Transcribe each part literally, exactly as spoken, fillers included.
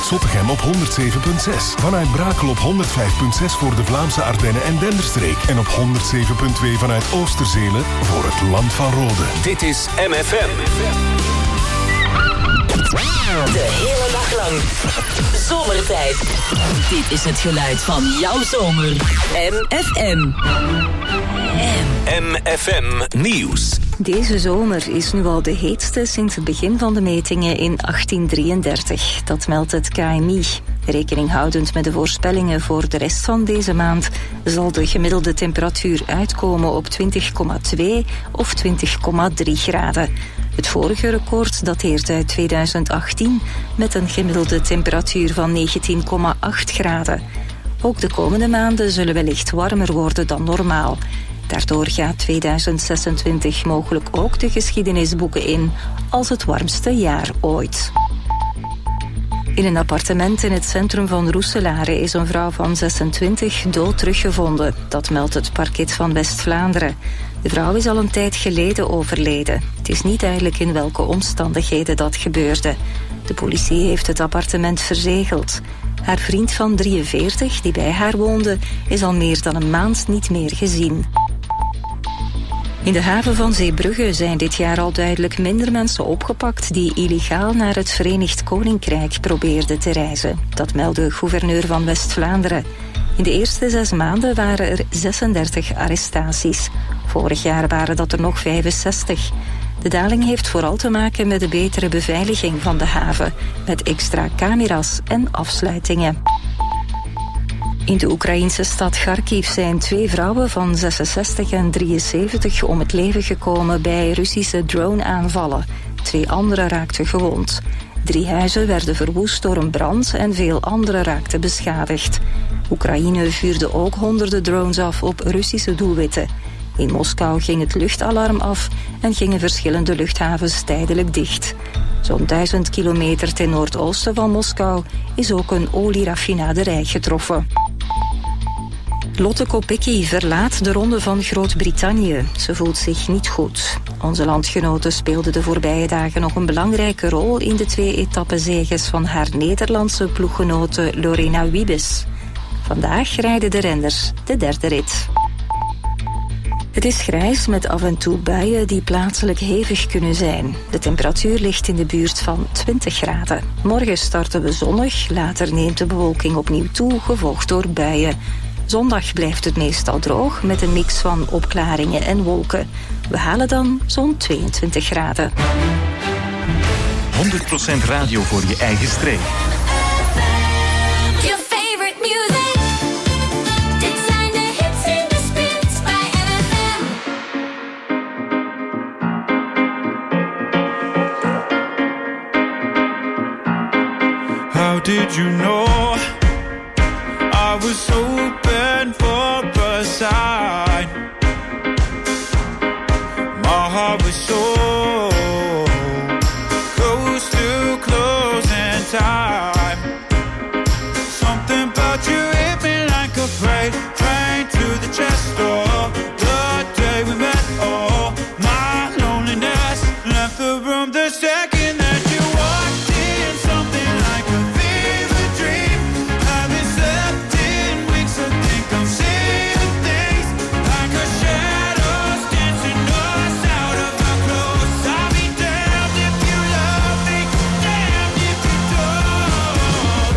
vanuit Zottegem op honderd zeven komma zes. Vanuit Brakel op honderd vijf komma zes voor de Vlaamse Ardennen en Denderstreek. En op honderd zeven komma twee vanuit Oosterzelen voor het Land van Rode. Dit is M F M. De hele dag lang. Zomertijd. Dit is het geluid van jouw zomer. M F M. M F M Nieuws. Deze zomer is nu al de heetste sinds het begin van de metingen in achttien drieëndertig. Dat meldt het K M I. Rekening houdend met de voorspellingen voor de rest van deze maand zal de gemiddelde temperatuur uitkomen op twintig komma twee of twintig komma drie graden. Het vorige record dateert uit tweeduizend achttien met een gemiddelde temperatuur van negentien komma acht graden. Ook de komende maanden zullen wellicht warmer worden dan normaal. Daardoor gaat tweeduizend zesentwintig mogelijk ook de geschiedenisboeken in als het warmste jaar ooit. In een appartement in het centrum van Roeselare is een vrouw van zesentwintig dood teruggevonden. Dat meldt het parket van West-Vlaanderen. De vrouw is al een tijd geleden overleden. Het is niet duidelijk in welke omstandigheden dat gebeurde. De politie heeft het appartement verzegeld. Haar vriend van drieënveertig, die bij haar woonde, is al meer dan een maand niet meer gezien. In de haven van Zeebrugge zijn dit jaar al duidelijk minder mensen opgepakt die illegaal naar het Verenigd Koninkrijk probeerden te reizen. Dat meldde gouverneur van West-Vlaanderen. In de eerste zes maanden waren er zesendertig arrestaties. Vorig jaar waren dat er nog vijfenzestig. De daling heeft vooral te maken met de betere beveiliging van de haven, met extra camera's en afsluitingen. In de Oekraïnse stad Kharkiv zijn twee vrouwen van zesenzestig en drieënzeventig om het leven gekomen bij Russische drone-aanvallen. Twee anderen raakten gewond. Drie huizen werden verwoest door een brand en veel andere raakten beschadigd. Oekraïne vuurde ook honderden drones af op Russische doelwitten. In Moskou ging het luchtalarm af en gingen verschillende luchthavens tijdelijk dicht. Zo'n duizend kilometer ten noordoosten van Moskou is ook een olieraffinaderij getroffen. Lotte Kopecky verlaat de ronde van Groot-Brittannië. Ze voelt zich niet goed. Onze landgenote speelde de voorbije dagen nog een belangrijke rol in de twee etappezeges van haar Nederlandse ploeggenote Lorena Wiebes. Vandaag rijden de renners de derde rit. Het is grijs met af en toe buien die plaatselijk hevig kunnen zijn. De temperatuur ligt in de buurt van twintig graden. Morgen starten we zonnig, later neemt de bewolking opnieuw toe, gevolgd door buien. Zondag blijft het meestal droog met een mix van opklaringen en wolken. We halen dan zo'n tweeëntwintig graden. honderd procent radio voor je eigen streek. How did you know I was open for a sign? My heart was so close to closing time. Something about you hit me like a freight train to the chest door. The day we met, oh, my loneliness left the room the second that you walked in. Something like a fever dream. Haven't slept in weeks. I think I'm seeing things like a shadows dancing us out of our clothes. I'll be damned if you love me, damned if you don't.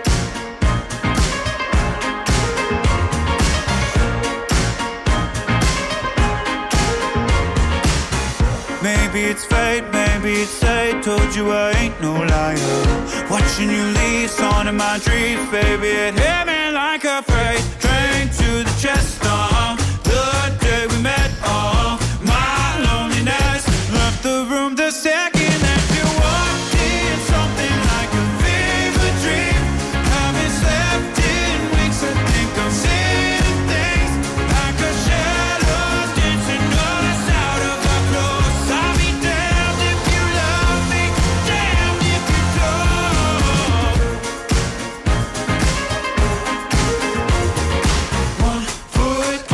Maybe it's fate, maybe it's fate. Told you I ain't no liar. Watching you leave, on in my dreams, baby. It hit me like a freight train to the chest. Uh, the day we met, uh, my loneliness left the room the second that you walked in. Something like a fever dream. Haven't slept in weeks. I think I'm seeing things like a shadow dancing us out of our clothes. I'll be damned if you love me, damned if you don't. One foot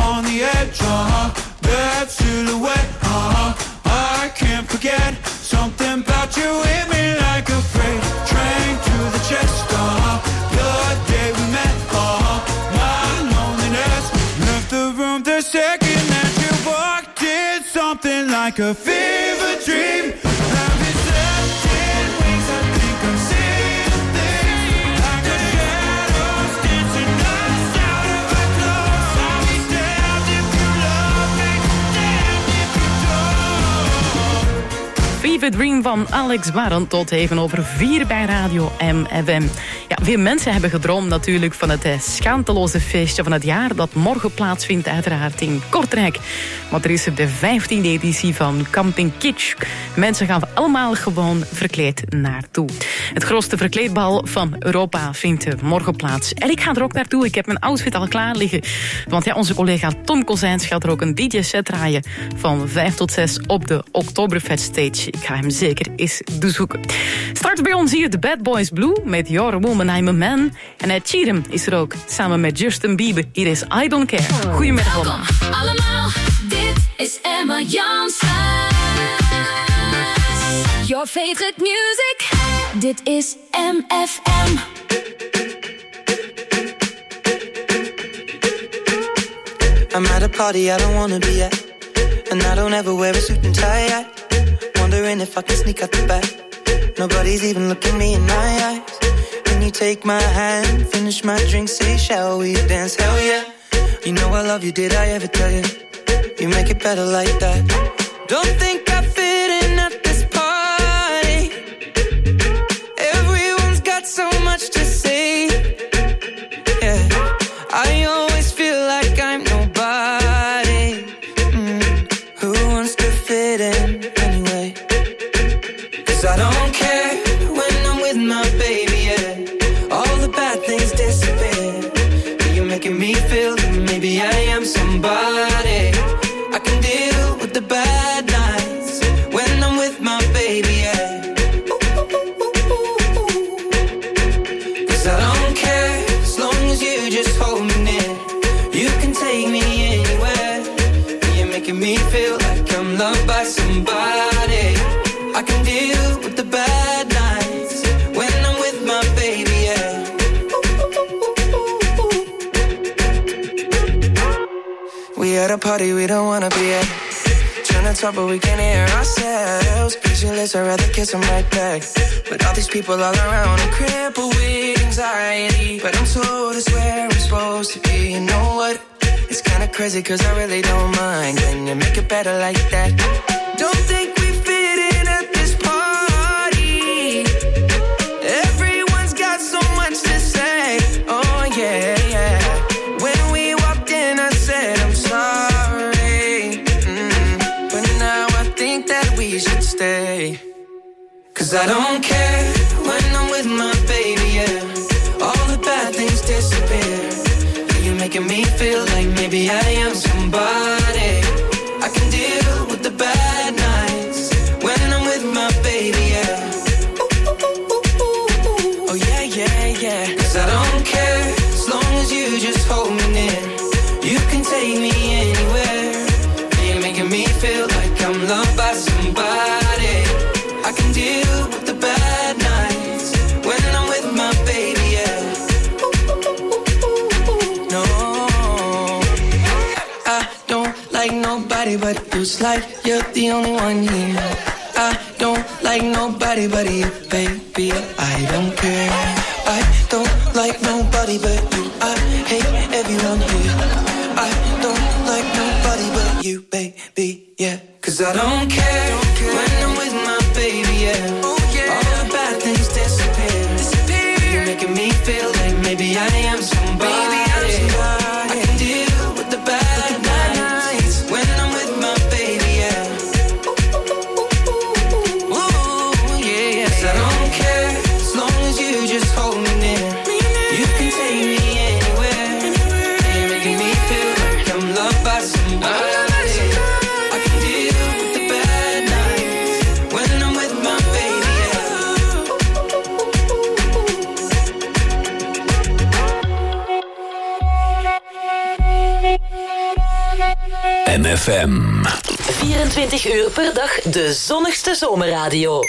like a fever dream. I've been searching wings, I think I'm seeing things like a shadows dancing us out of our clothes. I'll be damned if you love me, damned if you don't. Fever Dream van Alex Barron tot even over vier bij Radio M F M. Ja, veel mensen hebben gedroomd natuurlijk van het eh, schaamteloze feestje van het jaar dat morgen plaatsvindt uiteraard in Kortrijk. Want er is de vijftiende editie van Camping Kitsch. Mensen gaan allemaal gewoon verkleed naartoe. Het grootste verkleedbal van Europa vindt eh, morgen plaats. En ik ga er ook naartoe. Ik heb mijn outfit al klaar liggen. Want ja, onze collega Tom Kozijns gaat er ook een D J-set draaien van vijf tot zes op de Oktoberfest Stage. Ik ga hem zeker eens bezoeken. Straks bij ons hier de Bad Boys Blue met Your Woman I'm a Man. En Ed Sheeran is er ook, samen met Justin Bieber. Hier is I Don't Care. Goedemiddag allemaal. Allemaal, dit is Emma Janssen. Your favorite music. Dit is M F M. I'm at a party I don't wanna be at, and I don't ever wear a suit and tie at. Wondering if I can sneak out the back. Nobody's even looking me in my eyes. When you take my hand, finish my drink, say shall we dance? Hell yeah. You know I love you, did I ever tell you? You make it better like that. Don't think I fit in at this party. Everyone's got so much to say. Yeah, I always feel like I'm nobody. Mm. Who wants to fit in anyway? 'Cause I don't care when I'm with my baby, yeah. All the bad things disappear. You're making me feel that maybe I am somebody. I can deal with the bad nights when I'm with my baby, yeah. 'Cause I don't care as long as you just hold me near. You can take me anywhere. You're making me feel like I'm loved by somebody. I can deal with the bad nights when I'm with my baby, yeah. We at a party we don't wanna be at. Trying to talk but we can't hear ourselves. Pictureless, I'd rather kiss them right back. But all these people all around, I'm crippled with anxiety. But I'm told it's where I'm supposed to be. You know what? It's kinda crazy 'cause I really don't mind. Can you make it better like that? Don't think we fit in at this party. Everyone's got so much to say. Oh yeah, yeah. When we walked in I said I'm sorry. Mm. But now I think that we should stay. 'Cause I don't care when I'm with my baby, yeah. All the bad things disappear. You're making me feel like maybe I am somebody. I can deal with the bad nights when I'm with my baby, yeah. Oh yeah, yeah, yeah. 'Cause I don't care as long as you just hold me near. You can take me anywhere. You're making me feel like I'm loved by somebody. I can deal with the bad nights when I'm with my baby, yeah. No, I don't like nobody but you. It's like you're the only one here. I don't like nobody but you, baby. I don't care. I don't like nobody but you. I hate everyone here. I don't like nobody but you, baby, yeah. 'Cause I don't care, don't care when I'm with my baby, yeah. Oh, yeah. All the bad things disappear. disappear. You're making me feel like maybe I am somebody. Baby, I'm somebody. I can deal with the bad, with the bad nights when I'm with my baby, yeah. Ooh, yeah, yeah. 'Cause I don't care as long as you just hold me near. You can take me anywhere. You're making me feel like I'm loved by somebody. I can deal with the bad nights when I'm with my baby, yeah. M F M. vierentwintig uur per dag de zonnigste zomerradio.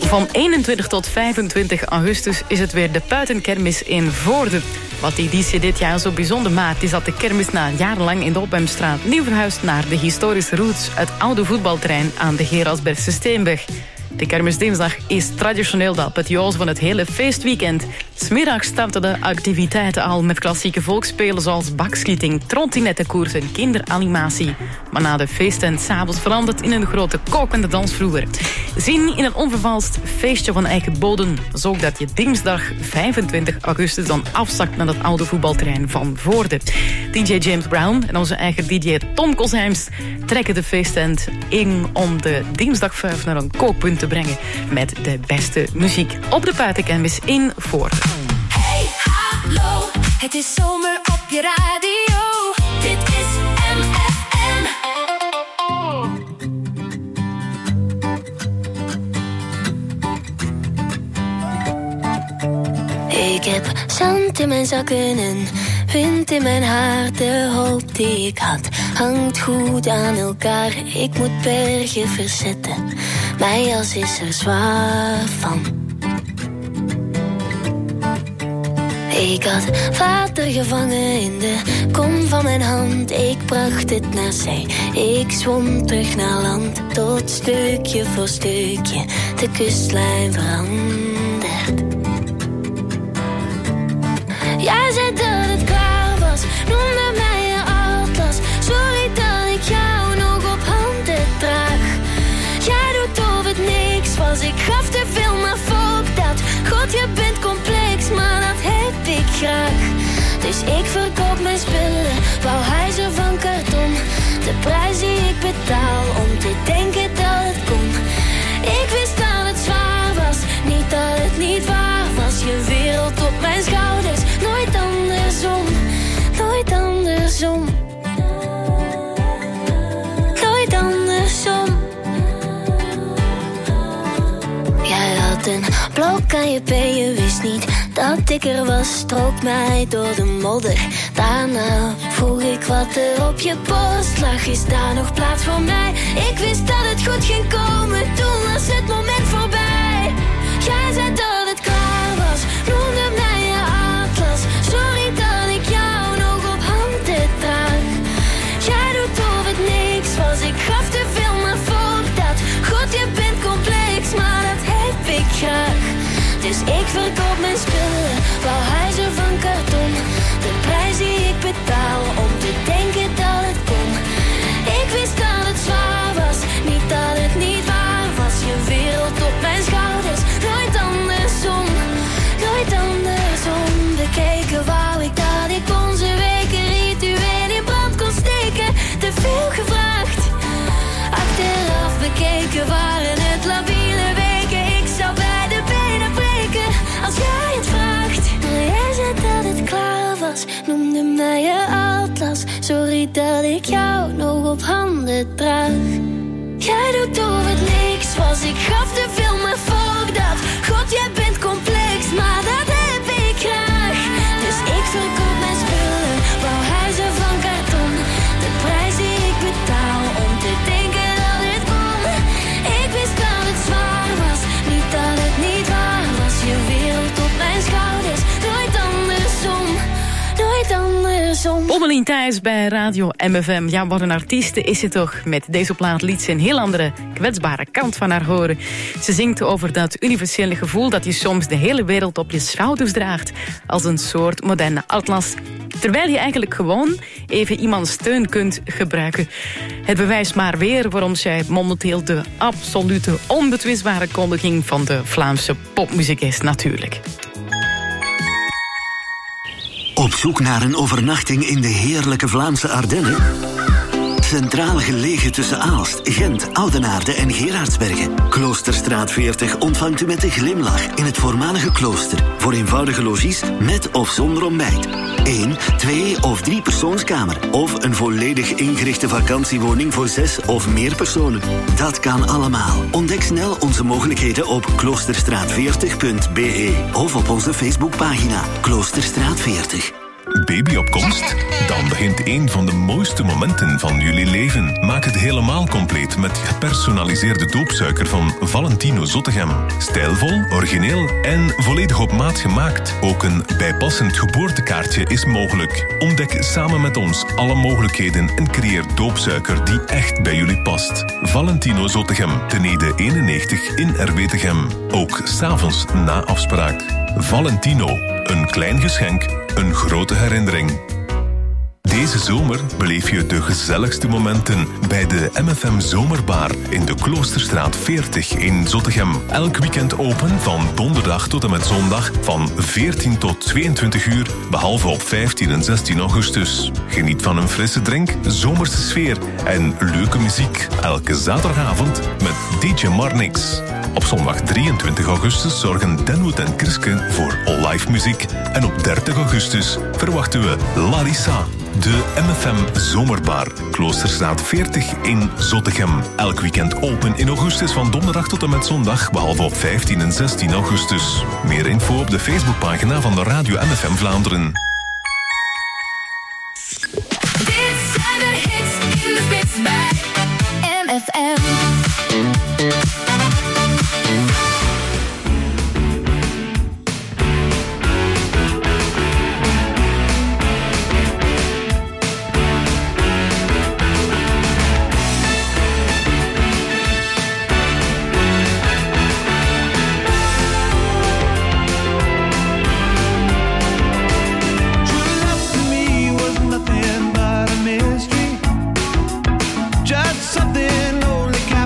Van eenentwintig tot vijfentwintig augustus is het weer de Puitenkermis in Voorde. Wat die editie dit jaar zo bijzonder maakt, is dat de kermis na jarenlang in de Opheimstraat nieuw verhuist naar de historische roots, het oude voetbalterrein aan de Gerardsbergse Steenweg. De kermisdinsdag is traditioneel de apotheose van het hele feestweekend. 'S Middags starten de activiteiten al met klassieke volksspelen zoals bakschieting, trottinettenkoers en kinderanimatie. Maar na de feesten 's avonds verandert in een grote kokende dansvloer. Zien in een onvervalst feestje van eigen bodem. Zo dat je dinsdag vijfentwintig augustus dan afzakt naar het oude voetbalterrein van Voorde. D J James Brown en onze eigen D J Tom Kozheims trekken de feesttent in om de dinsdagvuif naar een kookpunt te brengen met de beste muziek op de Puitenkermis in Voorde. Hey, hallo, het is zomer op je radio. Dit is M F M. Ik heb zand in mijn zakken en wind in mijn haar. De hoop die ik had hangt goed aan elkaar. Ik moet bergen verzetten, mijn jas is er zwaar van. Ik had water gevangen in de kom van mijn hand. Ik bracht het naar zee, ik zwom terug naar land. Tot stukje voor stukje de kustlijn verandert. Jij zei dat het klaar was, noemde mij je atlas. Sorry dat ik jou nog op handen draag. Jij doet of het niks was, ik gaf te veel, maar fuck dat. God, je bent complex, maar dat heb ik graag. Dus ik verkoop mijn spullen, wou huizen van karton. De prijs die ik betaal om te denken dat het kon. Ik wist dat het zwaar was, niet dat het niet waar was. Je wereld op mijn schouders, nooit andersom, nooit andersom. Nooit andersom. Jij had een blok aan je been, je wist niet dat ik er was. Strook mij door de modder, daarna vroeg ik wat er op je borst lag. Is daar nog plaats voor mij? Ik wist dat het goed ging komen, toen was het moment voorbij. Jij zei dat het klaar was, noemde mij je atlas. Sorry dat ik jou nog op handen draag. Jij doet of het niks was, ik gaf te veel, maar fuck dat. God, je bent complex, maar dat heb ik graag. Dus ik verkoop mijn spullen, wou huizen van karton. De prijs die ik betaal om te denken dat het kon. Ik wist dat het zwaar was, niet dat het niet waar was. Je wereld op mijn schouders, nooit andersom, nooit andersom. Bekeken wou ik dat ik onze weken ritueel in brand kon steken. Te veel gevraagd, achteraf bekeken waren het labiele weken. Ik zou bij de benen breken als jij het vraagt. Maar jij zei dat het klaar was, noemde mij je atlas. Sorry dat ik jou nog op handen draag. Jij doet of het niks was, ik gaf te veel, maar fuck dat. God, jij bent complex, maar dat heb ik graag. Dus ik verkoop mijn spullen, wou huizen van karton. De prijs die ik betaal om te denken dat het kon. Ik wist dat het zwaar was, niet dat het niet waar was. Je wereld op mijn schouders, nooit andersom, nooit andersom. Pommelien Thijs bij Radio M F M. Ja, wat een artieste is ze toch. Met deze plaat liet ze een heel andere kwetsbare kant van haar horen. Ze zingt over dat universele gevoel dat je soms de hele wereld op je schouders draagt. Als een soort moderne atlas. Terwijl je eigenlijk gewoon even iemands steun kunt gebruiken. Het bewijst maar weer waarom zij momenteel de absolute onbetwistbare kondiging van de Vlaamse popmuziek is natuurlijk. Op zoek naar een overnachting in de heerlijke Vlaamse Ardennen? Centraal gelegen tussen Aalst, Gent, Oudenaarde en Gerardsbergen. Kloosterstraat veertig ontvangt u met een glimlach in het voormalige klooster. Voor eenvoudige logies met of zonder ontbijt. Eén, twee of drie persoonskamer. Of een volledig ingerichte vakantiewoning voor zes of meer personen. Dat kan allemaal. Ontdek snel onze mogelijkheden op kloosterstraat veertig punt b e of op onze Facebookpagina Kloosterstraat veertig. Baby op komst? Dan begint een van de mooiste momenten van jullie leven. Maak het helemaal compleet met gepersonaliseerde doopsuiker van Valentino Zottegem. Stijlvol, origineel en volledig op maat gemaakt. Ook een bijpassend geboortekaartje is mogelijk. Ontdek samen met ons alle mogelijkheden en creëer doopsuiker die echt bij jullie past. Valentino Zottegem, ten Ede eenennegentig in Erwetegem. Ook 's avonds na afspraak. Valentino, een klein geschenk, een grote herinnering. Deze zomer beleef je de gezelligste momenten bij de M F M Zomerbar in de Kloosterstraat veertig in Zottegem. Elk weekend open van donderdag tot en met zondag van veertien tot tweeëntwintig uur, behalve op vijftien en zestien augustus. Geniet van een frisse drink, zomerse sfeer en leuke muziek. Elke zaterdagavond met D J Marnix. Op zondag drieëntwintig augustus zorgen Denwood en Kriske voor live muziek. En op dertig augustus verwachten we Larissa. De M F M Zomerbar, Kloosterstraat veertig in Zottegem. Elk weekend open in augustus van donderdag tot en met zondag, behalve op vijftien en zestien augustus. Meer info op de Facebookpagina van de Radio M F M Vlaanderen. Dit zijn de hits in de spits bij M F M. Just something lonely.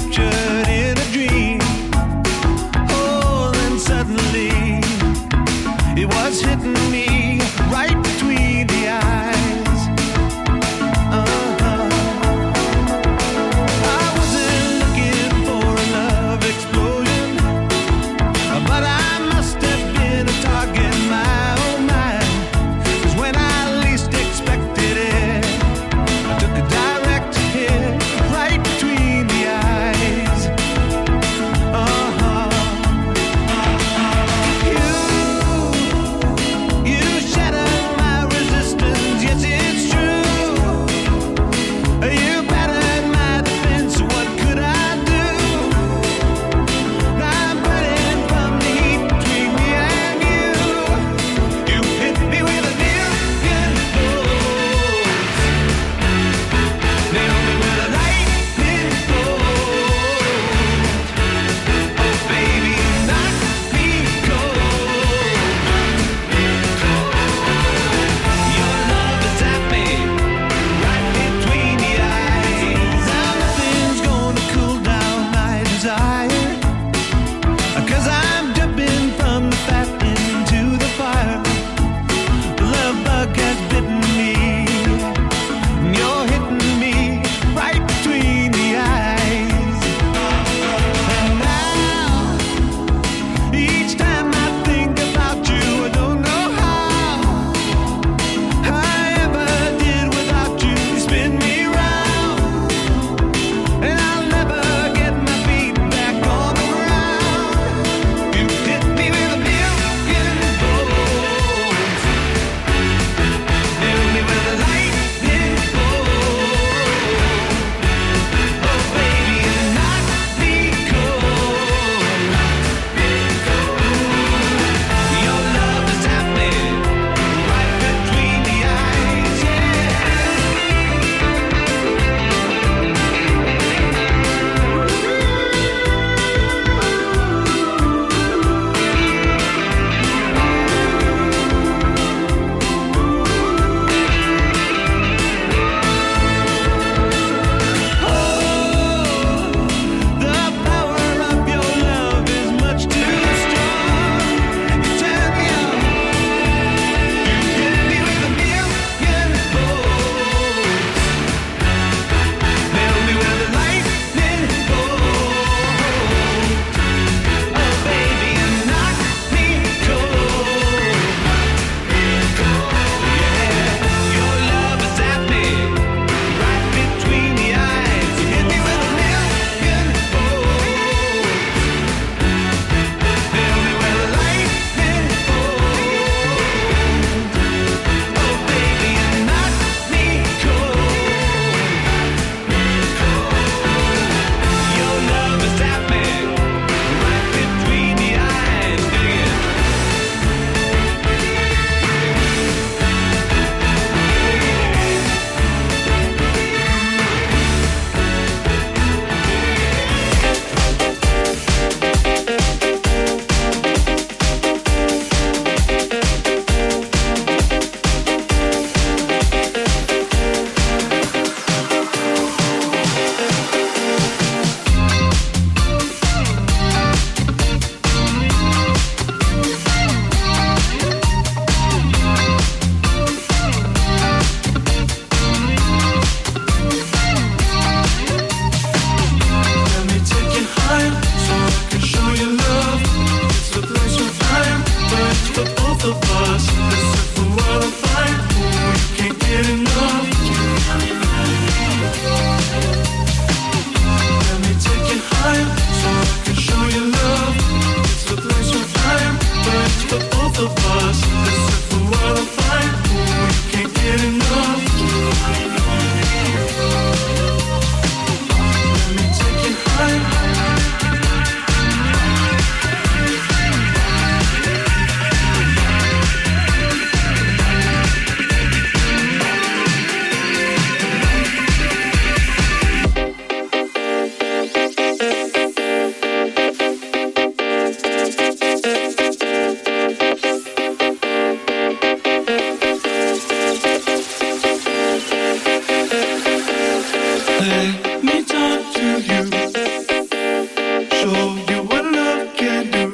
Let me talk to you, show you what love can do.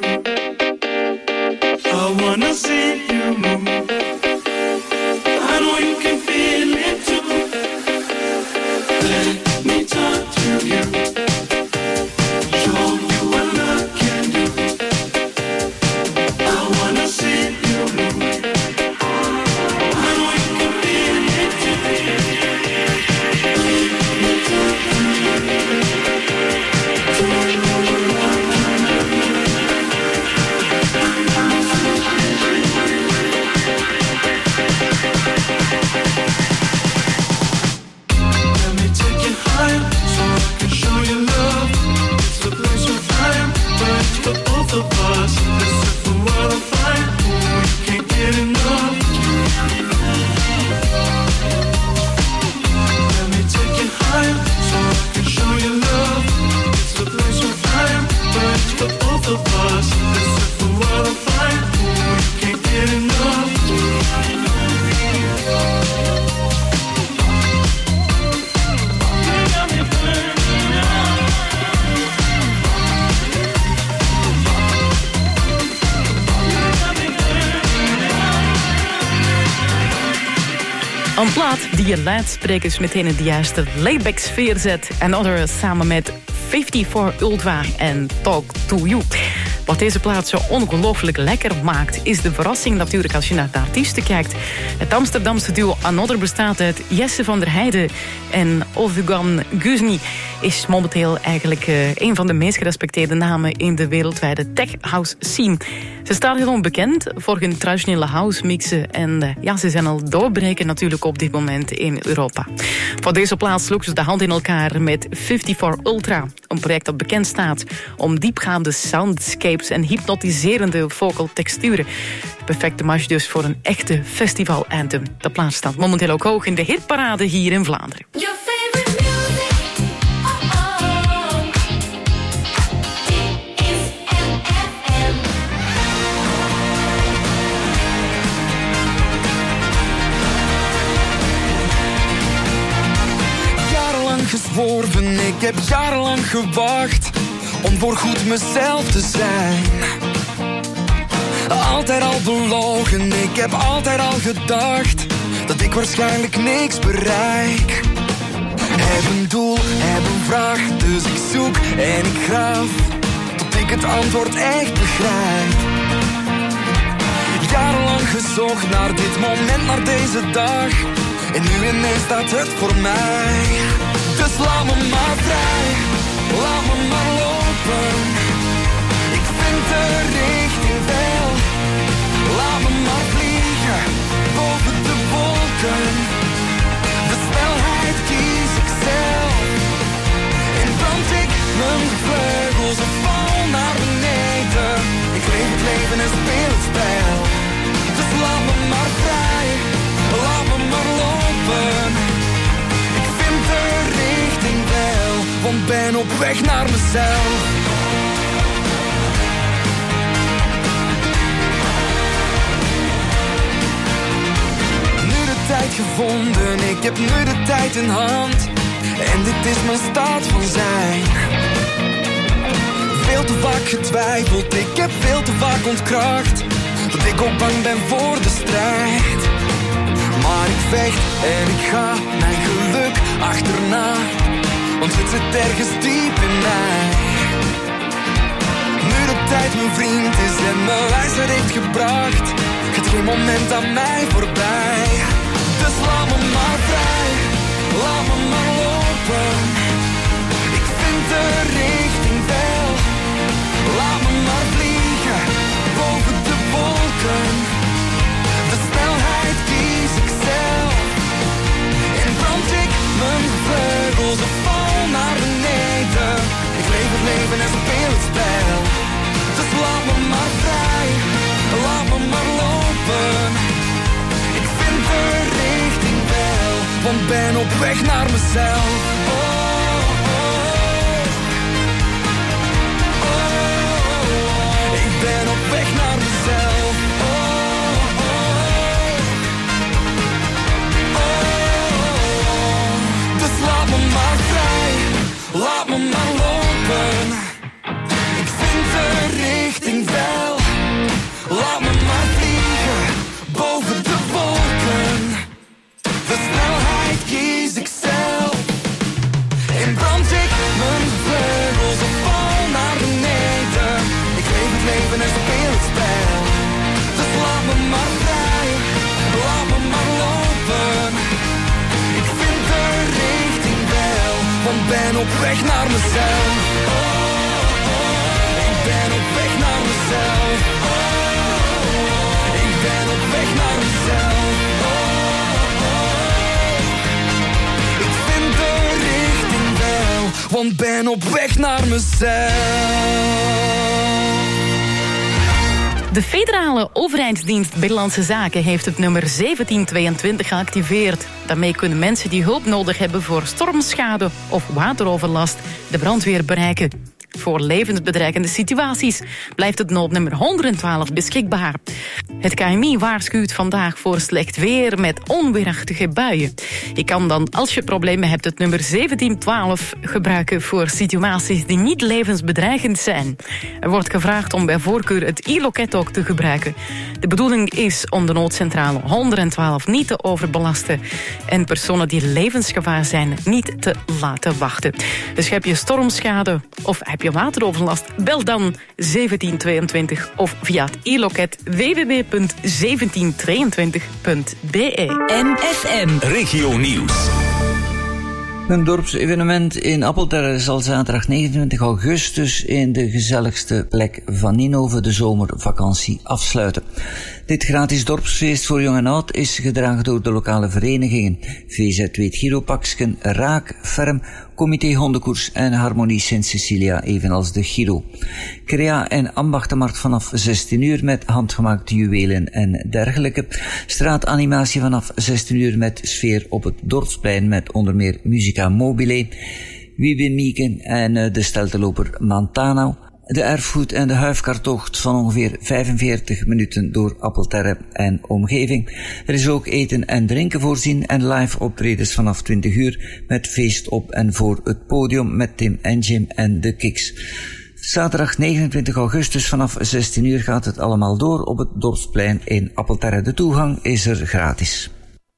I wanna see you move. I know you can feel it too. Let me talk to you, show you what love can do. I wanna see you move. I know you can feel it too. Let me take you higher, so I can show you love. It's the place where I am, but it's for both of us. Let's set the world on fire, we can't get enough. Let me take you higher, so I can show you love. It's the place where I am, but it's for both of us. Let's set the world on fire, we can't get enough. Een plaat die je luidsprekers meteen in de juiste layback sfeer zet. Another samen met vijfenvijftig Ultra en Talk to You. Wat deze plaat zo ongelooflijk lekker maakt, is de verrassing natuurlijk als je naar de artiesten kijkt. Het Amsterdamse duo Another bestaat uit Jesse van der Heijden en Özgür Güzni. Is momenteel eigenlijk uh, een van de meest gerespecteerde namen in de wereldwijde tech house scene. Ze staan gewoon bekend voor hun traditionele house mixen en uh, ja, ze zijn al doorbreken natuurlijk op dit moment in Europa. Voor deze plaats sloegen ze de hand in elkaar met vijfenvijftig Ultra, een project dat bekend staat om diepgaande soundscapes en hypnotiserende vocal texturen. Perfecte match dus voor een echte festival anthem. De plaats staat momenteel ook hoog in de hitparade hier in Vlaanderen. Your favorite music. Oh, oh. Dit is M F M. Jarenlang gezworven, ik heb jarenlang gewacht om voorgoed mezelf te zijn. Altijd al belogen, ik heb altijd al gedacht dat ik waarschijnlijk niks bereik. Heb een doel, heb een vraag, dus ik zoek en ik graaf tot ik het antwoord echt begrijp. Jarenlang gezocht naar dit moment, naar deze dag, en nu ineens staat het voor mij. Dus laat me maar vrij, laat me maar lopen. Ik vind de richting wel. Laat me maar vliegen boven de wolken. De snelheid kies ik zelf. En brand ik mijn vleugels en val naar beneden. Ik leef het leven en speel het spel. Dus laat me maar vrij, laat me maar lopen. Ik vind de richting wel, want ben op weg naar mezelf. Tijd gevonden, ik heb nu de tijd in hand. En dit is mijn staat van zijn. Veel te vaak getwijfeld, ik heb veel te vaak ontkracht dat ik ook bang ben voor de strijd. Maar ik vecht en ik ga mijn geluk achterna, want het zit ergens diep in mij. Nu de tijd mijn vriend is en me wijsheid heeft gebracht, gaat geen moment aan mij voorbij. Dus laat me maar vrij, laat me maar lopen. Ik vind de richting wel. Laat me maar vliegen boven de wolken. De snelheid kies ik zelf. En brand ik mijn vleugels en val naar beneden. Ik leef het leven en speel het spel. Dus laat me maar vrij, laat me maar lopen. Ik vind de richting wel, want ben op weg naar mezelf. Oh, oh, oh, oh. Ik ben op weg naar mezelf. Oh, oh, oh, oh. Dus laat me maar vrij. want ben op weg naar mezelf. Ik ben op weg naar mezelf. Ik ben op weg naar mezelf. Ik vind de richting wel, want ben op weg naar mezelf. De federale overheidsdienst Binnenlandse Zaken heeft het nummer zeventien tweeëntwintig geactiveerd. Daarmee kunnen mensen die hulp nodig hebben voor stormschade of wateroverlast de brandweer bereiken. Voor levensbedreigende situaties blijft het noodnummer honderdtwaalf beschikbaar. Het K M I waarschuwt vandaag voor slecht weer met onweerachtige buien. Je kan dan, als je problemen hebt, het nummer zeventien twaalf gebruiken voor situaties die niet levensbedreigend zijn. Er wordt gevraagd om bij voorkeur het e-loket ook te gebruiken. De bedoeling is om de noodcentrale honderdtwaalf niet te overbelasten en personen die levensgevaar zijn niet te laten wachten. Dus heb je stormschade of heb je wateroverlast? Bel dan zeventien tweeëntwintig of via het e-loket w w w punt zeventien tweeëntwintig punt b e. M F M Regio Nieuws. Een dorpsevenement in Appelterre zal zaterdag negenentwintig augustus in de gezelligste plek van Ninove de zomervakantie afsluiten. Dit gratis dorpsfeest voor jong en oud is gedragen door de lokale verenigingen V Z Weet Giropaksken, Raak, Ferm, Comité Hondenkoers en Harmonie Sint-Cecilia, evenals de Giro. Crea en ambachtenmarkt vanaf zestien uur met handgemaakte juwelen en dergelijke. Straatanimatie vanaf zestien uur met sfeer op het dorpsplein met onder meer Musica Mobile, Wiebe Mieken en de stelteloper Mantanao. De erfgoed- en de huifkartocht van ongeveer vijfenveertig minuten door Appelterre en omgeving. Er is ook eten en drinken voorzien en live optredens vanaf twintig uur met feest op en voor het podium met Tim en Jim en de Kiks. Zaterdag negenentwintig augustus vanaf zestien uur gaat het allemaal door op het dorpsplein in Appelterre. De toegang is er gratis.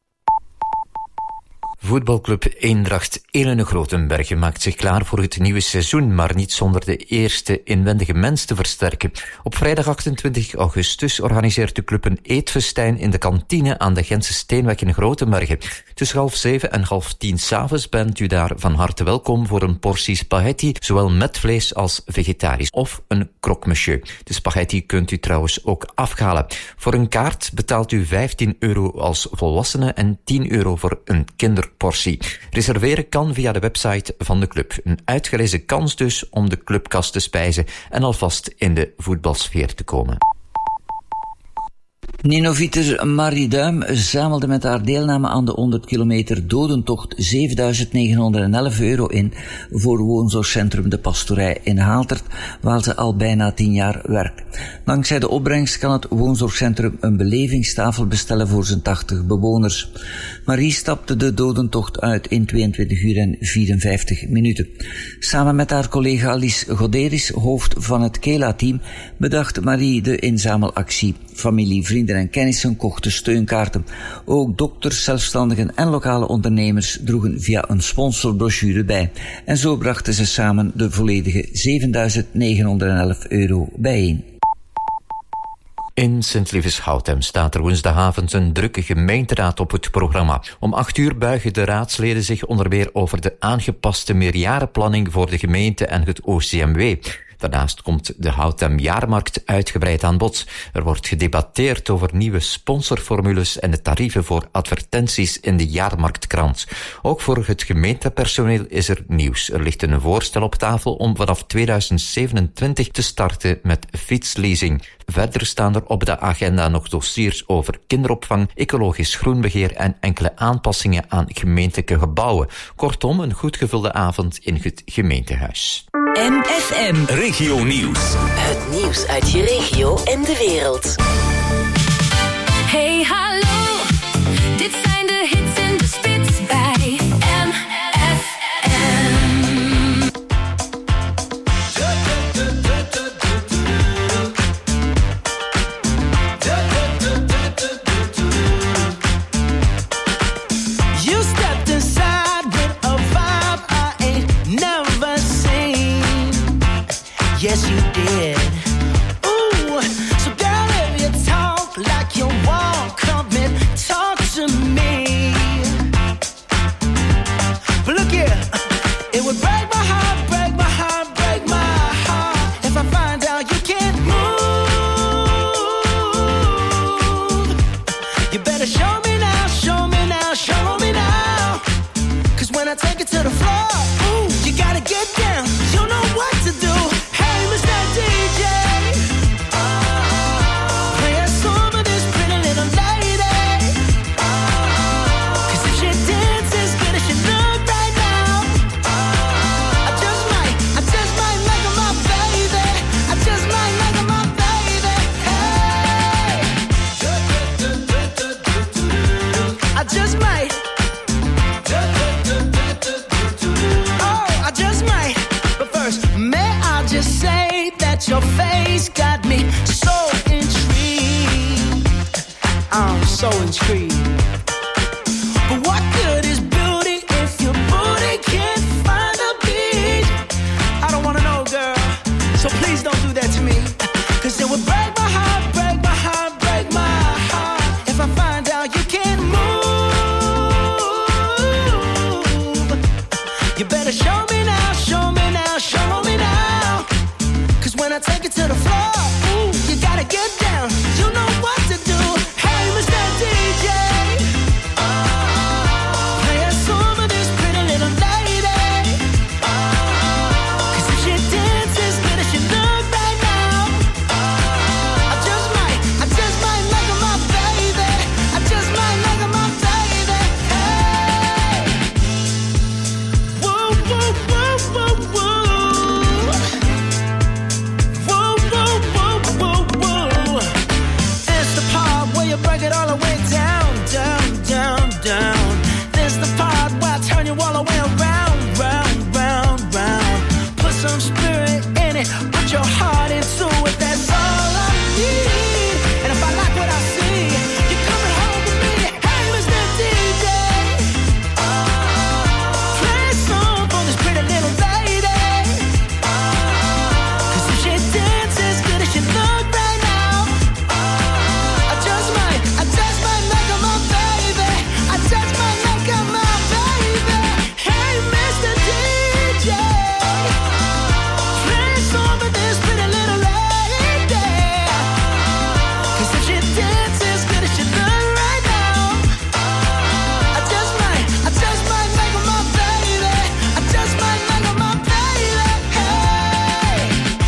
Voetbalclub Eendracht Elene-Grotenbergen maakt zich klaar voor het nieuwe seizoen, maar niet zonder de eerste inwendige mens te versterken. Op vrijdag achtentwintig augustus organiseert de club een eetfestijn in de kantine aan de Gentse Steenweg in Grotenbergen. Tussen half zeven en half tien 's avonds bent u daar van harte welkom voor een portie spaghetti, zowel met vlees als vegetarisch, of een croque monsieur. De spaghetti kunt u trouwens ook afhalen. Voor een kaart betaalt u vijftien euro als volwassene en tien euro voor een kinder. Portie. Reserveren kan via de website van de club. Een uitgelezen kans dus om de clubkast te spijzen en alvast in de voetbalsfeer te komen. Ninoviter Marie Duim zamelde met haar deelname aan de honderd kilometer dodentocht zevenduizend negenhonderdelf euro in voor woonzorgcentrum De Pastorij in Haaltert, waar ze al bijna tien jaar werkt. Dankzij de opbrengst kan het woonzorgcentrum een belevingstafel bestellen voor zijn tachtig bewoners. Marie stapte de dodentocht uit in tweeëntwintig uur en vierenvijftig minuten. Samen met haar collega Lies Goderis, hoofd van het Kela-team, bedacht Marie de inzamelactie. Familie, vrienden en kennissen kochten steunkaarten. Ook dokters, zelfstandigen en lokale ondernemers droegen via een sponsorbrochure bij. En zo brachten ze samen de volledige zevenduizend negenhonderdelf euro bijeen. In Sint-Lievens-Goutem staat er woensdagavond een drukke gemeenteraad op het programma. Om acht uur buigen de raadsleden zich onder meer over de aangepaste meerjarenplanning voor de gemeente en het O C M W. Daarnaast komt de Goutem Jaarmarkt uitgebreid aan bod. Er wordt gedebatteerd over nieuwe sponsorformules en de tarieven voor advertenties in de Jaarmarktkrant. Ook voor het gemeentepersoneel is er nieuws. Er ligt een voorstel op tafel om vanaf tweeduizend zevenentwintig te starten met fietsleasing. Verder staan er op de agenda nog dossiers over kinderopvang, ecologisch groenbeheer en enkele aanpassingen aan gemeentelijke gebouwen. Kortom, een goed gevulde avond in het gemeentehuis. M F M Regio Nieuws. Het nieuws uit je regio en de wereld. Hey, hallo. Dit zijn de hits in de spits bij M F M. You stepped inside with a vibe I ain't never seen. Yes, you did. Ooh, so girl, if you talk like you walk, come and talk to me. But look here, it was floor. Ooh, you gotta get down. You know what to do. Hey, Mister D J, play a song of this pretty little lady. 'Cause if she dances good as she look right now, I just might, I just might make her my baby. I just might make her my baby. Hey, I just might. Oh, I just might. But first, may I just say that your face got me so intrigued. I'm so intrigued. But what good is beauty if your booty can't find a beat? I don't wanna know, girl. So please don't do that to me. 'Cause it would break my heart, break my heart, break my heart if I find out you can't move. You better show me now, show me now, show me now. 'Cause when I take it to the floor, ooh, you gotta get down. You know what to do. Hey, Mister D J, play a song of this pretty little lady. 'Cause if she dances good as she look right now, I just might, I just might make her my baby. I just might make her my baby. Hey, whoa, whoa, whoa, whoa, whoa. Whoa, whoa, whoa, whoa, whoa. It's the part where you break it all the way down, down, down, down. This the part where I turn you all the way around, round, round, round. Put some spirit in it, put your heart into it. That's all I need. And if I like what I see, you're coming home with me. Hey, Mister D J, play a song for this pretty little lady. 'Cause if she dances good as she look right now, I just might, I just might make her my baby. I just might make her my baby. Hey, Mister D J, play a song for this pretty little lady. 'Cause if she dances good as she look right now, I just might, I just might make her my baby. I just might make her my baby. Hey.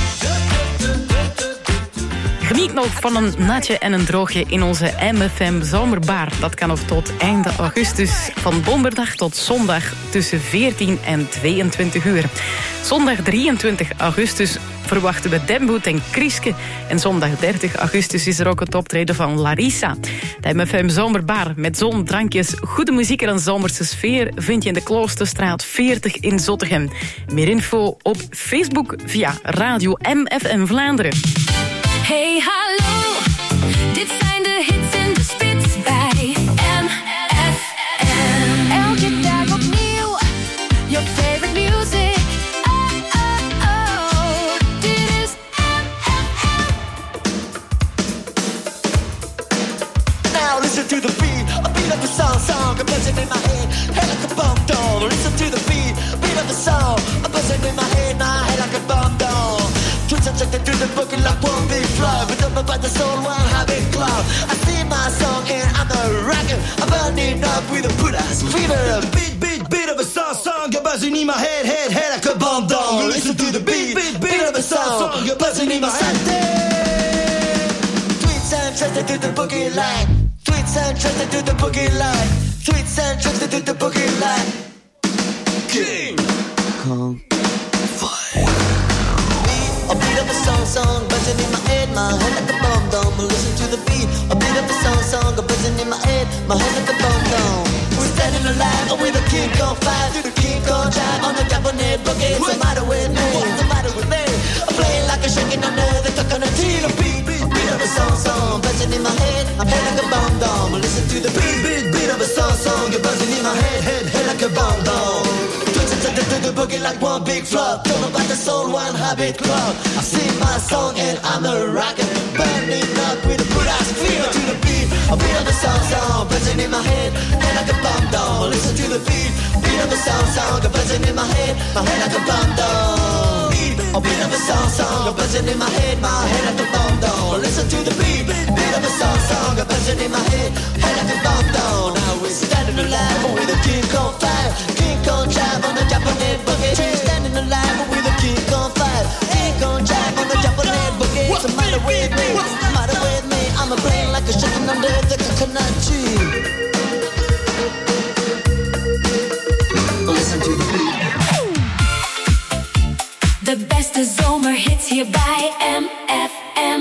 Geniet nog van een natje en een droogje in onze M F M Zomerbar. Dat kan nog tot einde augustus, van donderdag tot zondag tussen veertien en tweeëntwintig uur. Zondag drieëntwintig augustus verwachten we Demboet en Kriske. En zondag dertig augustus is er ook het optreden van Larissa. De M F M Zomerbar met zon, drankjes, goede muziek en een zomerse sfeer vind je in de Kloosterstraat veertig in Zottegem. Meer info op Facebook via Radio M F M Vlaanderen. Hey, hallo, dit zijn de hits en de spits bij M F M. Elke dag opnieuw, your favorite music. Oh, oh, oh, dit is M F M. Now listen to the beat, a beat of the song, song, a buzzing in my head, head like a bomb doll. Listen to the beat, beat of the song, a buzzing in my head, my head like a bomb doll. Twitch and check it through the boogie like one big flow. But don't about the soul, one habit club. I sing my song and I'm a rocker. I'm burning up with a put ass fever. Beat, beat, beat of a song, song, you're buzzing in my head, head, head like a bomb doll. Listen to the beat, beat, beat of a song, song, you're buzzing in my head. Tweets and tracks through the boogie line. Tweets and tracks through the boogie line. Tweets and tracks through the boogie line. King Kong Fire. A beat of a song, song, buzzing in my head, my head like a bomb dome. Listen to the beat, a beat of a song, song, buzzing in my head, my head like a bomb dome. We're standing alive with a King Kong fire, through the King Kong drive on the Japanese boogie. What's the matter with me? What's the matter with me? I'm playing like a shaking under the coconut tree. The beat, beat, beat of a song, song, buzzing in my head, my head like a bomb dome. Listen to the beat, beat, beat of a song, song, you're buzzing in my head, head, head like a bomb dome. To the boogie like one big flop. Don't know about the soul, one habit club. I sing my song and I'm a rocker. Burning up with a good ass fever to the beat. A beat of the song, song, buzzing in my head, head like a bomb down. Listen to the beat, beat of the song, song, buzzing in my head, my head like a bomb down. Beat, a beat of the song, song, buzzing in my head, my head like a bomb down. Listen to the beat, beat of the song, song, buzzing in my head, head like a bomb down. Now we're standing alive with a King Kong fire, King Kong drive on the Japanese. hier bij M F M.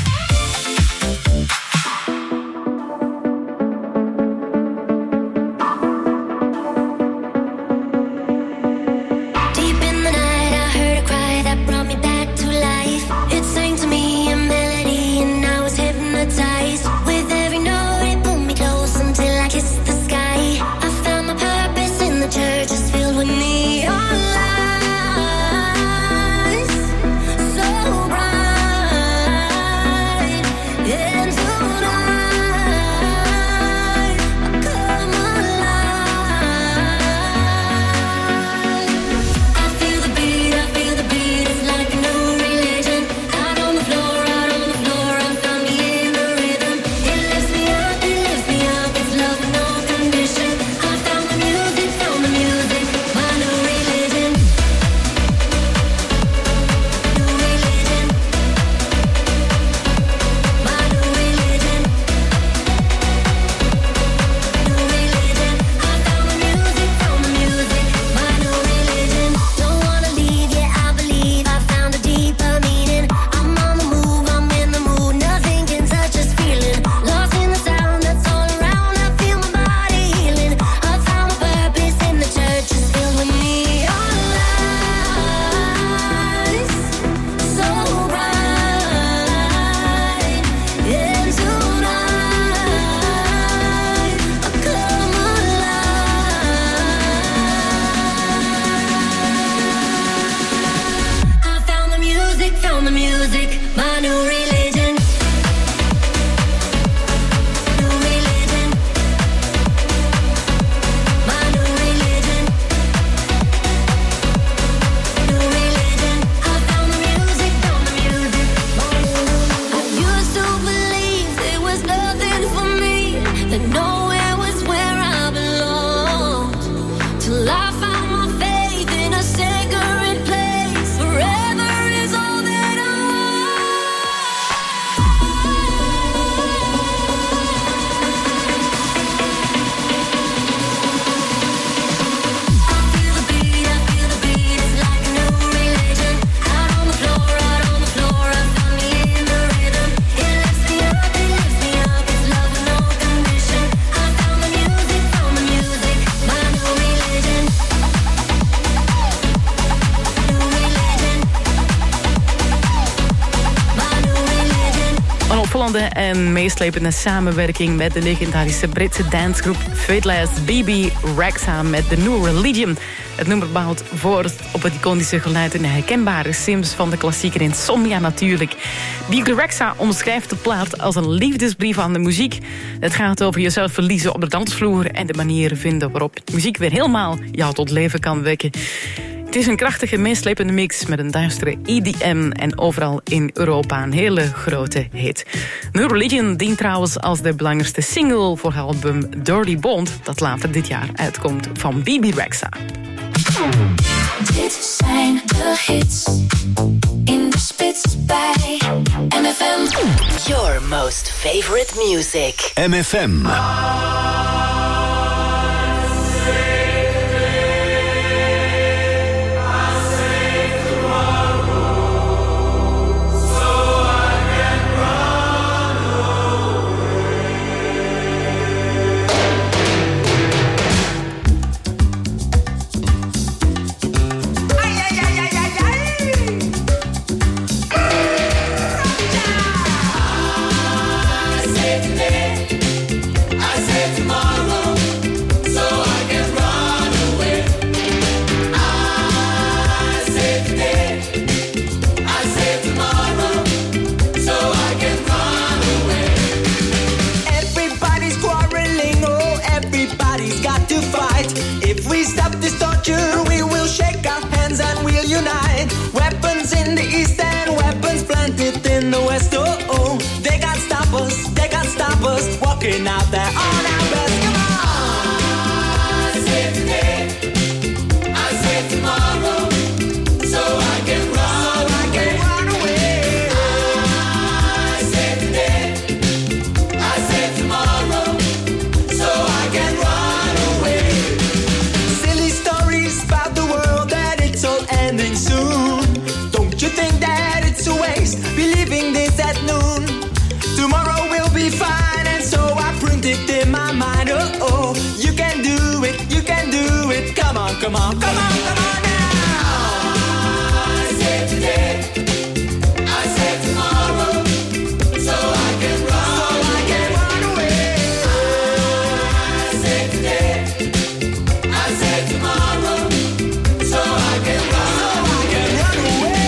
En meeslepende samenwerking met de legendarische Britse dancegroep Faithless, B B Rexha met The New Religion. Het nummer bouwt voort op het iconische geluid en de herkenbare sims van de klassieker Insomnia natuurlijk. B B Rexha omschrijft de plaat als een liefdesbrief aan de muziek. Het gaat over jezelf verliezen op de dansvloer en de manieren vinden waarop muziek weer helemaal jou tot leven kan wekken. Het is een krachtige, meeslepende mix met een duistere E D M en overal in Europa een hele grote hit. New Religion dient trouwens als de belangrijkste single voor haar album Dirty Bond, dat later dit jaar uitkomt van B B Rexha. Dit zijn de hits in de spits bij M F M. Your most favorite music. M F M. Walking out there on our best, come on. I say today, I say tomorrow, so I can run, so I can run away. I say today, I say tomorrow, so I can run away. Silly stories about the world that it's all ending soon. Don't you think that it's come on, come on, come on now. I said today, I said tomorrow, so I can run, so I can run away. I said today, I said tomorrow, so I can run, so I can run away.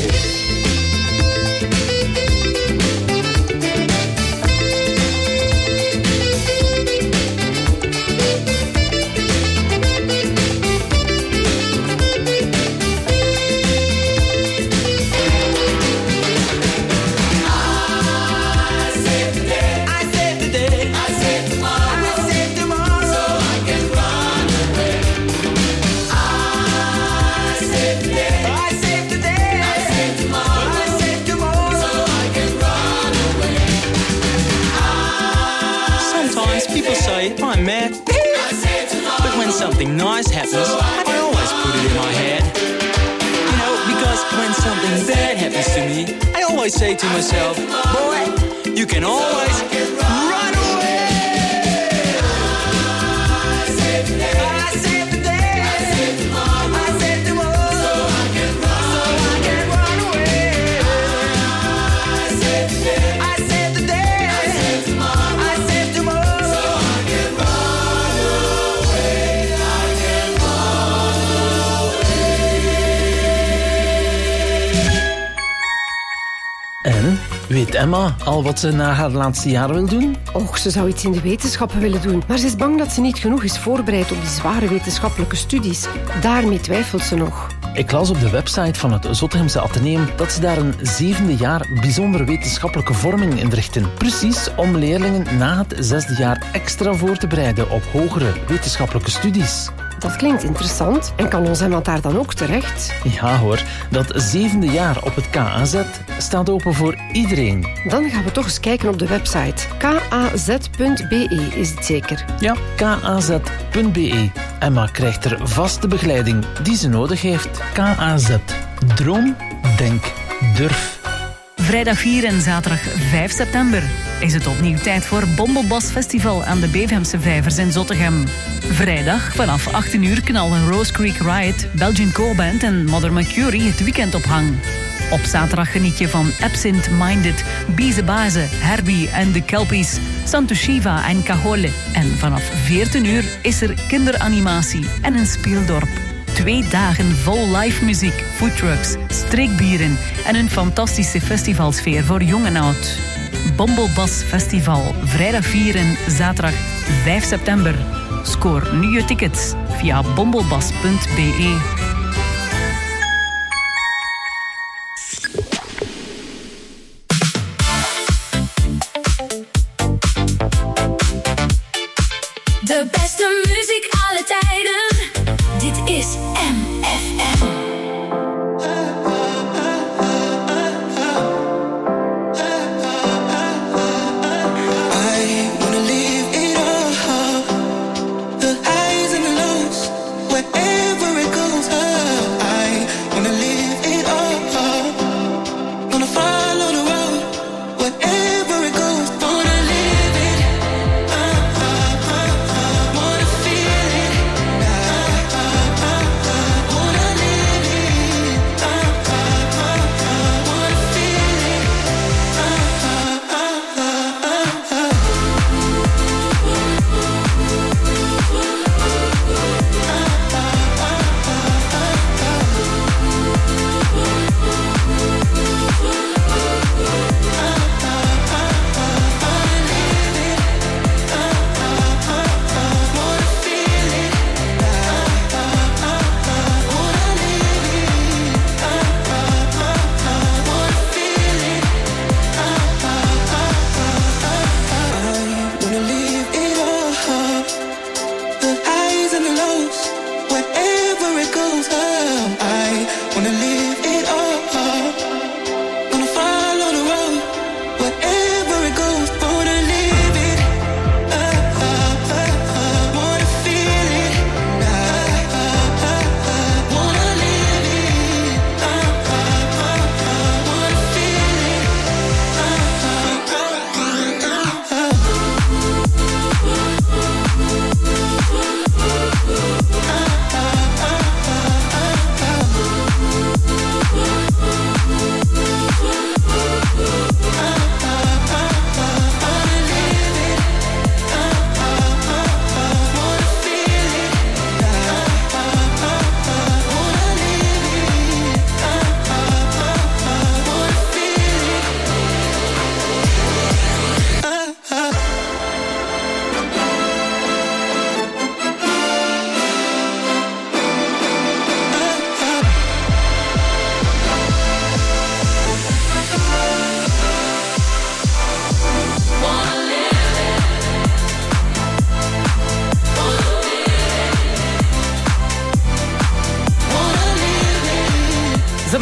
I'm mad, but when something nice happens, I always put it in my head. You know, because when something bad happens to me, I always say to myself, boy, you can always run away. I save the day, I save the day, I save tomorrow, I save tomorrow, so I can run, so I can run away. I save the day, I save the day, I save tomorrow, I save tomorrow, so I can run away, I can run away. En? Weet Emma al wat ze na haar laatste jaar wil doen? Och, ze zou iets in de wetenschappen willen doen. Maar ze is bang dat ze niet genoeg is voorbereid op die zware wetenschappelijke studies. Daarmee twijfelt ze nog. Ik las op de website van het Zottegemse Atheneum dat ze daar een zevende jaar bijzondere wetenschappelijke vorming inrichten. Precies om leerlingen na het zesde jaar extra voor te bereiden op hogere wetenschappelijke studies. Dat klinkt interessant. En kan ons Emma daar dan ook terecht? Ja hoor, dat zevende jaar op het K A Z staat open voor iedereen. Dan gaan we toch eens kijken op de website. k a z punt b e is het zeker? Ja, k a z punt b e. Emma krijgt er vaste begeleiding die ze nodig heeft. K A Z. Droom, denk, durf. Vrijdag vier en zaterdag vijf september is het opnieuw tijd voor Bombelbas Festival aan de Beverhemse Vijvers in Zottegem. Vrijdag vanaf achttien uur knallen Rose Creek Riot, Belgian Co-Band en Mother Mercury het weekend op hang. Op zaterdag geniet je van Absent Minded, Biezebaze, Herbie en de Kelpies, Santo Shiva en Cajole. En vanaf veertien uur is er kinderanimatie en een speeldorp. Twee dagen vol live muziek, foodtrucks, streekbieren en een fantastische festivalsfeer voor jong en oud. Bombelbas Festival, vrijdag vier en zaterdag vijf september. Scoor nu je tickets via bombelbas punt b e. De beste muziek alle tijden. Dit is M F M. Wherever it goes,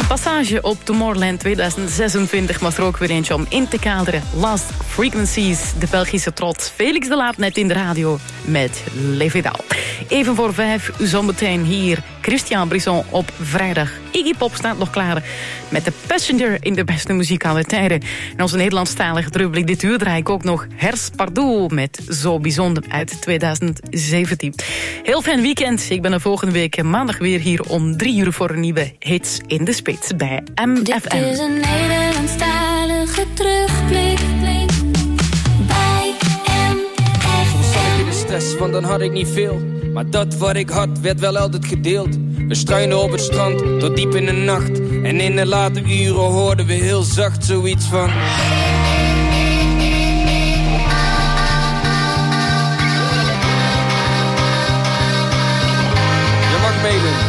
een passage op Tomorrowland tweeduizend zesentwintig, maar er ook weer eentje om in te kaderen. Last Frequencies, de Belgische trots. Felix de Laat net in de radio met Levidal. Even voor vijf, zometeen hier Christian Brisson op vrijdag. Iggy Pop staat nog klaar met de Passenger in de beste muziek aller tijden. En onze Nederlandstalige terugblik dit uur draai ik ook nog Hers Pardoel met Zo Bijzonder uit tweeduizend zeventien. Heel fijn weekend. Ik ben er volgende week maandag weer hier om drie uur voor een nieuwe Hits in de Spits bij M F M. Dit is een Nederlandstalige terugblik bij M F M. Soms zat ik in de stress, want dan had ik niet veel. Maar dat wat ik had, werd wel altijd gedeeld. We struinen op het strand, tot diep in de nacht. En in de late uren hoorden we heel zacht zoiets van... Je mag meedoen.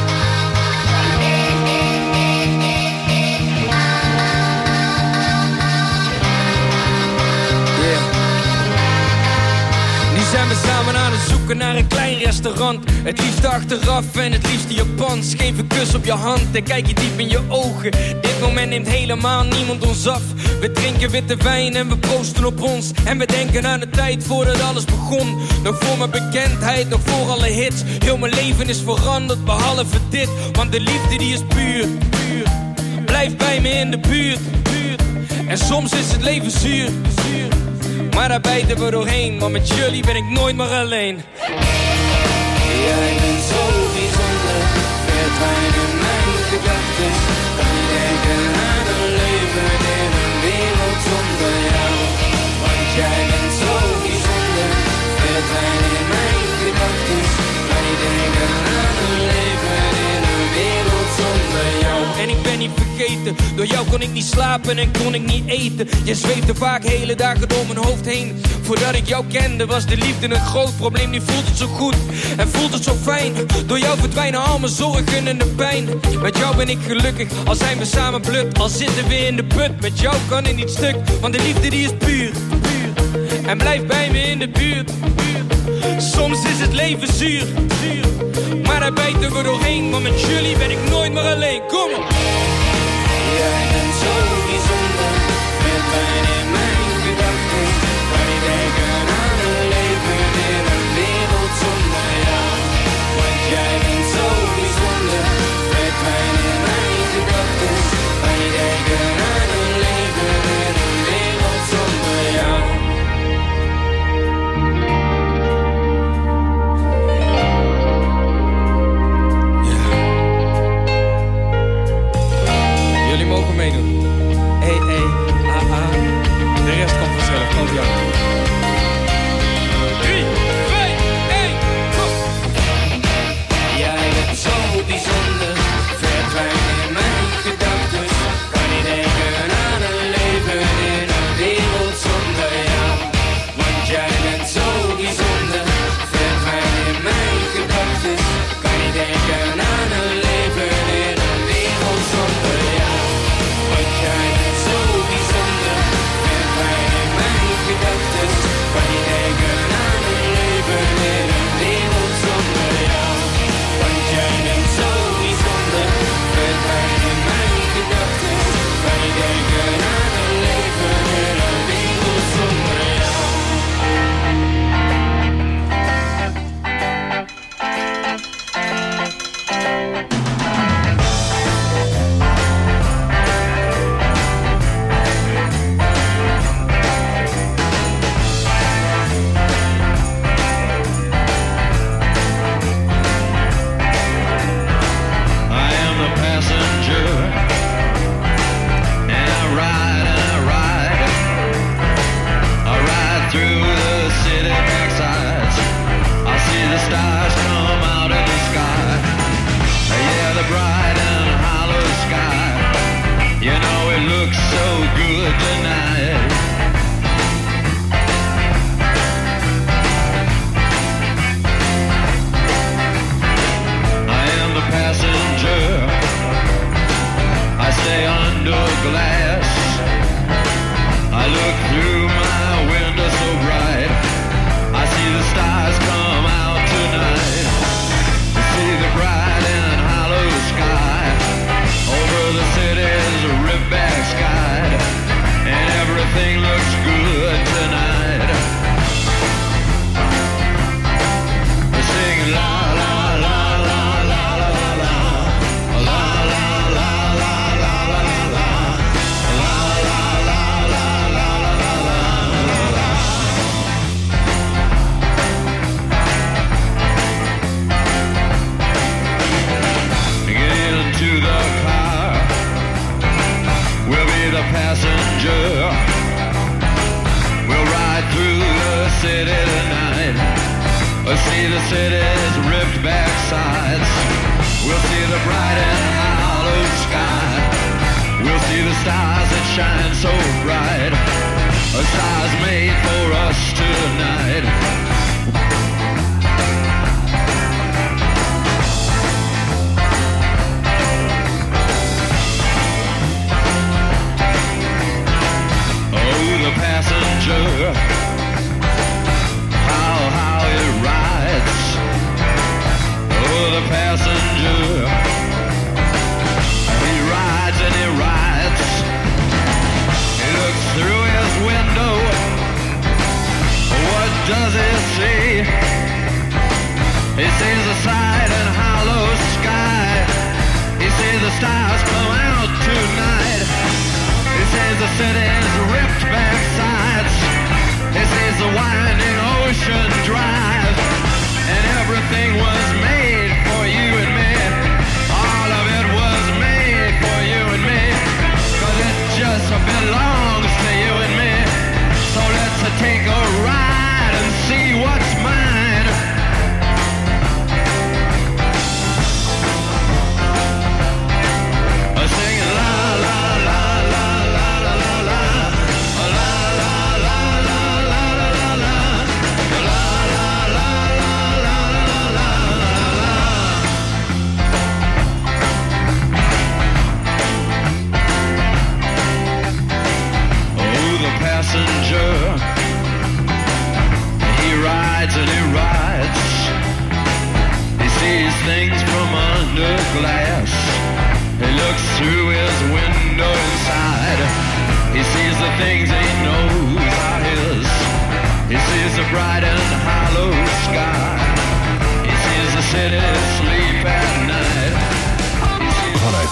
Zijn we samen aan het zoeken naar een klein restaurant. Het liefst achteraf en het liefst Japans. Geef een kus op je hand en kijk je diep in je ogen. Dit moment neemt helemaal niemand ons af. We drinken witte wijn en we proosten op ons. En we denken aan de tijd voordat alles begon. Nog voor mijn bekendheid, nog voor alle hits. Heel mijn leven is veranderd behalve dit. Want de liefde die is puur, puur. Blijf bij me in de buurt, buurt. En soms is het leven zuur, zuur. Maar daar bijten we doorheen, want met jullie ben ik nooit meer alleen. Jij bent zo bijzonder, verdwijn in mijn gedachten. Kan je denken aan een leven in een wereld zonder jou. Want jij bent zo bijzonder, verdwijn in mijn gedachten. Kan je denken aan een leven in een wereld zonder jou. En ik ben niet vergeten, door jou kon ik niet slapen en kon ik niet eten. Je zweefde vaak hele dagen door mijn hoofd heen. Voordat ik jou kende was de liefde een groot probleem. Nu voelt het zo goed en voelt het zo fijn. Door jou verdwijnen al mijn zorgen en de pijn. Met jou ben ik gelukkig, al zijn we samen blut. Al zitten we in de put, met jou kan het niet stuk. Want de liefde die is puur, puur. En blijf bij me in de buurt, buurt. Soms is het leven zuur, zuur. Maar daar bijten we doorheen. Want met jullie ben ik nooit meer alleen. Kom op! Jij bent zo bijzonder, verdwijn in mijn gedachten. Kan je denken aan een leven in een wereld zonder jou. Want jij bent zo bijzonder, verdwijn in mijn gedachten. Kan je denken aan een leven in een wereld zonder jou. Jullie mogen meedoen. city's ripped back sides. We'll see the bright and hollow sky. We'll see the stars that shine so bright. A stars made for us tonight. Oh, the passenger, how, how it rides. Oh, the passenger, he rides and he rides. He looks through his window. What does he see? He sees the side and hollow sky. He sees the stars come out tonight. He sees the city's ripped back sides. He sees the winding ocean drive. And everything was made for you and me. All of it was made for you and me. Cause it just belongs to you and me. So let's take a ride and see what's mine. I sing la la la la la la la la. La la la la la la la la. La la la la la la la la. Oh, the passenger, he rides and he rides. He sees things from under glass. He looks through his window inside. He sees the things he knows are his. He sees the bright and hollow sky. He sees the city